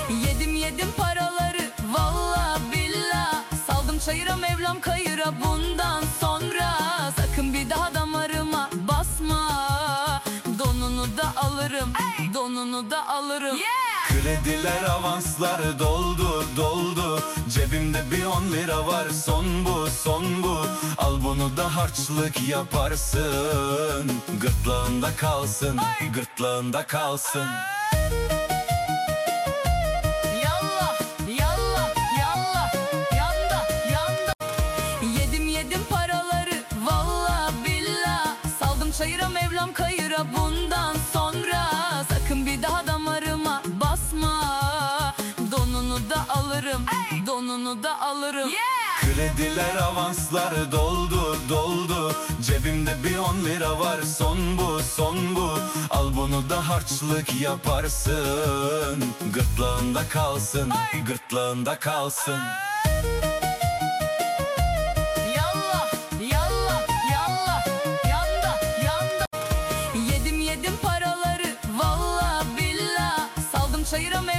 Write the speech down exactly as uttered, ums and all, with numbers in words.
Yedim yedim paraları valla billah, saldım çayıra Mevlam kayıra bundan sonra. Sakın bir daha damarıma basma, donunu da alırım, hey! Donunu da alırım, yeah! Krediler avanslar doldu doldu, cebimde bir on lira var, son bu son bu. Al bunu da harçlık yaparsın, gırtlağında kalsın, hey! Gırtlağında kalsın. Yallah yallah yallah, yanda yanda. Yedim yedim paraları valla billah, saldım çayıra Mevlam kayıra bundan sonra. Sakın bir daha damarıma basma, donunu da alırım, hey! Donunu da alırım, yeah! Krediler avanslar doldu doldu, cebimde bir on lira var, son bu son bu. Al bunu da harçlık yaparsın, gırtlağında kalsın, hey! Gırtlağında kalsın. Yallah yallah yallah, yanda yanda. Yedim yedim paraları valla billah, saldım çayıra Mevlam